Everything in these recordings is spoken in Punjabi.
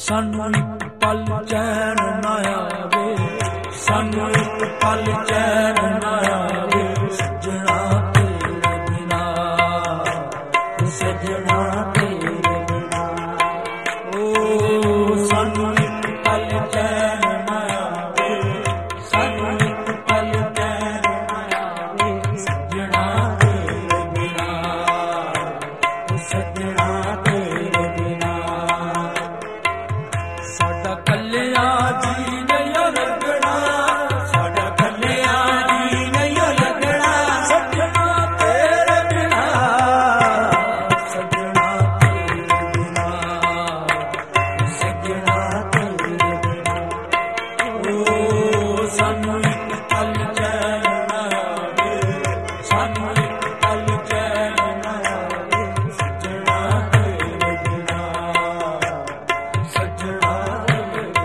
ਸਾਨੂੰ ਇੱਕ ਪਲ ਚੈਨ ਨਾ ਆਵੇ, ਸਾਨੂੰ ਇੱਕ ਪਲ ਚੈਨ ਨਾ ਆਵੇ, ਸੱਜਣਾ ਤੇਰੇ ਬਿਨਾ, ਸੱਜਣਾ ਤੇਰੇ ਬਿਨਾ। ਓ ਸਾਨੂੰ ਇੱਕ ਪਲ ਚੈਨ ਨਾ ਆਵੇ, ਸਾਨੂੰ ਇੱਕ ਪਲ ਚੈਨ ਨਾ ਆਵੇ, ਸੱਜਣਾ ਤੇਰੇ ਬਿਨਾ, ਸੱਜਣਾ ਤੇਰੇ ਬਿਨਾ। ਸਾਡਾ ਕੱਲਿਆ ਜੀ ਨਹੀਂ ਲੱਗਣਾ, ਸਾਡਾ ਕੱਲਿਆ ਜੀ ਨਹੀਂ ਲੱਗਣਾ, ਸੱਜਣਾ ਤੇਰੇ ਬਿਨਾ, ਸੱਜਣਾ ਤੇਰੇ ਬਿਨਾ, ਸੱਜਣਾ ਤੇਰੇ ਬਿਨਾ। ਓ ਸਾਨੂੰ ਇੱਕ ਪਲ ਚੈਨ ਨਾ ਆਵੇ, ਸਾਨੂੰ ਇੱਕ ਪਲ ਚੈਨ ਨਾ ਆਵੇ, ਸੱਜਣਾ ਤੇਰੇ ਬਿਨਾ, ਸੱਜਣਾ ਤੇਰੇ ਬਿਨਾ।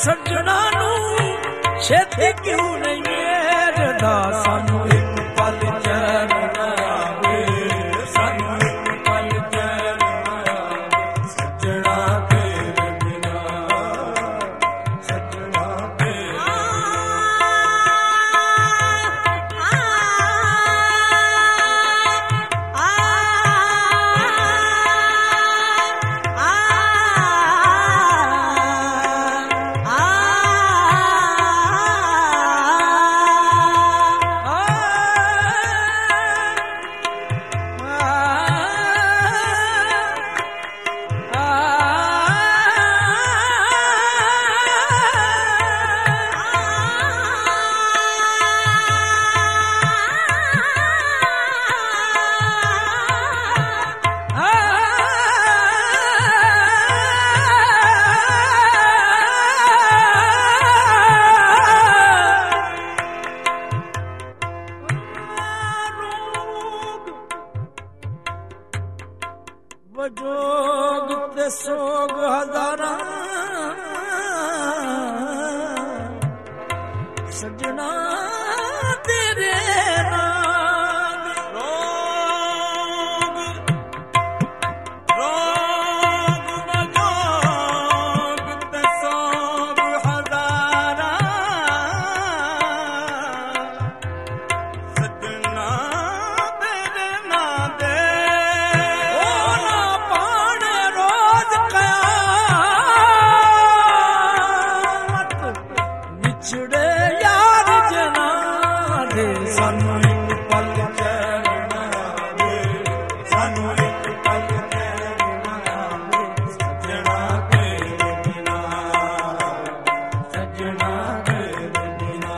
ਛੇਤੀ ਕਿਉਂ ਨਹੀਂ ਮੇਰਦਾ ਸਾਨੂੰ ਇੱਕ ਪਲ ਸਜਣਾ ਤੇਰੇ ਨਾਮ ਰੋਗ ਮਜੋਗ ਤੇ ਸੋਗ ਹਜ਼ਾਰਾਂ ਸਜਣਾ ਤੇਰੇ ਨਾਂ ਦੇ ਉਹ ਨਾ ਪਾਣ ਰੋਜ਼ ਕਿਆਮਤ ਵਿਛੜੇ ਯਾਰ ਜਨਾ ਦੇ ਸਾਨੂੰ ਇੱਕ ਪਲ ਚੈਨ ਨਾ ਆਵੇ ਸਾਨੂੰ ਇੱਕ ਪਲ ਚੈਨ ਨਾ ਆਵੇ ਸਜਣਾ ਤੇਰੇ ਬਿਨਾ ਸਜਣਾ ਤੇਰੇ ਬਿਨਾ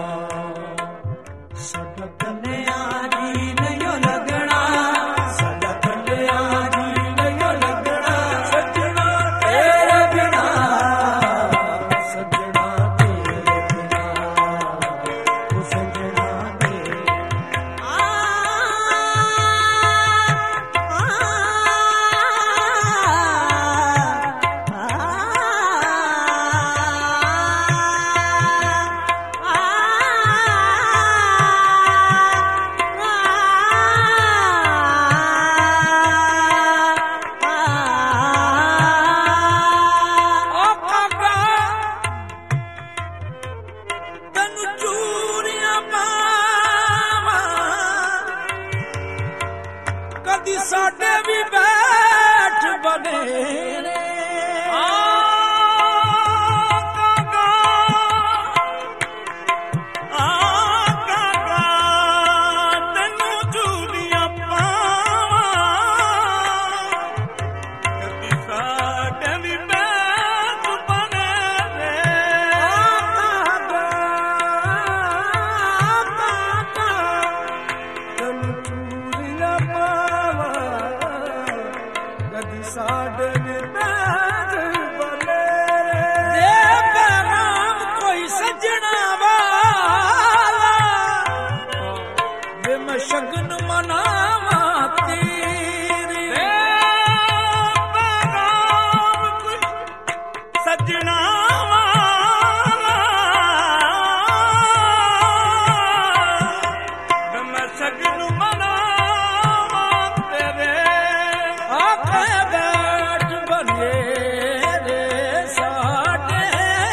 ਸਾਡਾ ਕੰਨਿਆ ਜੀ ਨਹੀਂ ਲੱਗਣਾ ਸਾਡਾ ਕੰਨਿਆ ਜੀ ਨਹੀਂ ਲੱਗਣਾ ਸਜਣਾ ਤੇਰੇ ਬਿਨਾ ਸਜਣਾ ਤੇਰੇ ਬਿਨਾ ਉਹ ਸਜਣਾ ਤੇਰੇ ਉਹ ਕਾਕਾ ਤੈਨੂੰ ਚੂੜੀਆਂ ਪਾਵਾਂ ਕਦੀ ਸਾਡੇ ਵੀ ਬੈਠ ਬਣੇ ਨੇ ਕਾਕਾ ਤੈਨੂੰ ਚੂੜੀਆਂ ਪਾਵਾਂ ਕਦੀ ਸਾਡੇ ਵੀ ਬੈਠ ਬਣੇ ਨੇ ਤੈਨੂੰ ਚੂੜੀਆਂ ਪਾਵਾਂ ਕਦੀ ਸਾਡੇ ਵੀ ਬੈਠ ਬਣੇ ਦੇ ਪੈਗਾਮ ਕੋਈ ਸੱਜਣਾ ਵਾਲਾ ਵੇ ਮੈਂ ਸ਼ਗਨ ਮਨਾਵਾਂ ਤੇਰੀ ਪੈਗਾਮ ਕੋਈ ਸੱਜਣਾ ਵਾਲਾ ਵੇ ਮੈਂ ਸ਼ਗਨ ਮਨਾਵਾਂ ਤੇਰੇ ਆਖੇ ਬੈਠ ਬਨੇ ਦੇ ਸਾਡੇ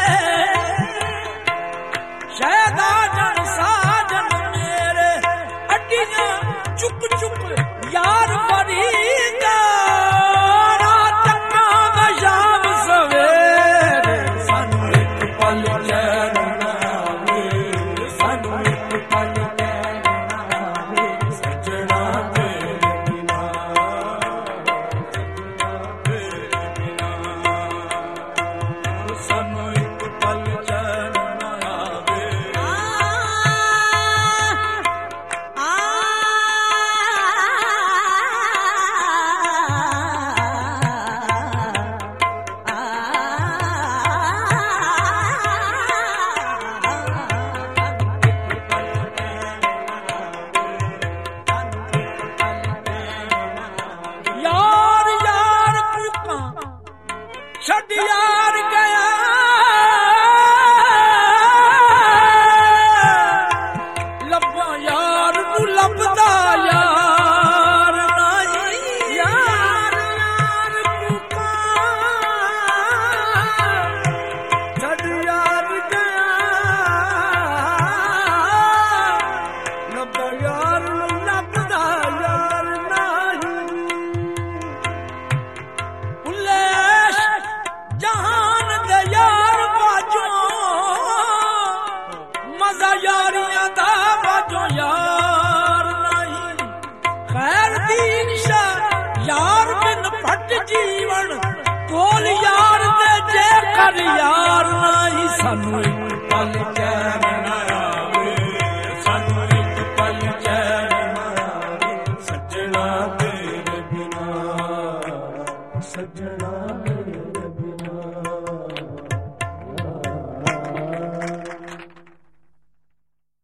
ਸ਼ਾਇਦ ਆ ਜਾਣ ਸਾਜਨ ਮੇਰੇ ਅੱਡੀਆਂ ਚੁੱਕ ਚੁੱਕ ਯਾਰ ਫਰੀਦਾ ਰਾਤ ਤੱਕਾਂ ਮੈਂ ਸ਼ਾਮ ਸਵੇਰੇ ਸਾਨੂੰ ਇੱਕ ਪਲ ਚੈਨ ਨਾ ਆਵੇ ਸਾਨੂੰ ਇੱਕ ਪਲ ਚੈਨ ਨਾ ਆਵੇ ਸਜਣਾ ਤੇਰੇ ਬਿਨਾ ਸਾਨੂੰ ਇੱਕ ਪਲ ਚੈਨ ਨਾ ਆਵੇ ਯਾਰ ਯਾਰ ਕੂਕਾਂ ਛੱਡ ਯਾਰ ਗਿਆ ਲੱਭਾਂ ਯਾਰ ਨੂੰ ਲੱਭਦਾ ਯਾਰ ਨਹੀਂ ਯਾਰ ਯਾਰ ਕੂਕਾਂ ਛੱਡ ਯਾਰ ਗਿਆ ਲੱਭਾਂ ਯਾਰ ਨੂੰ ਲੱਭਦਾ ਯਾਰ ਨਹੀਂ ਉਲੇਸ਼ ਜਹਾਨ ਦੇ ਯਾਰ ਬਾਜੋਂ ਮਜ਼ਾ ਯਾਰੀਆਂ ਦਾ ਬਾਜੋਂ ਯਾਰ ਨਹੀਂ ਖੈਰ ਦੀਨ ਸ਼ਾਹ ਯਾਰ ਬਿਨ ਭੱਟ ਜੀਵਨ ਕੋਲ ਯਾਰ ਤੇ ਜੇ ਕਰ ਯਾਰ ਨਹੀਂ ਸਾਨੂੰ ਇੱਕ ਪਲ ਚੈਨ ਨਾ ਆਵੇ ਸਾਨੂੰ ਇੱਕ ਪਲ ਚੈਨ ਨਾ ਆਵੇ ਸਜਣਾ ਤੇਰੇ ਬਿਨਾ ਸਜਣਾ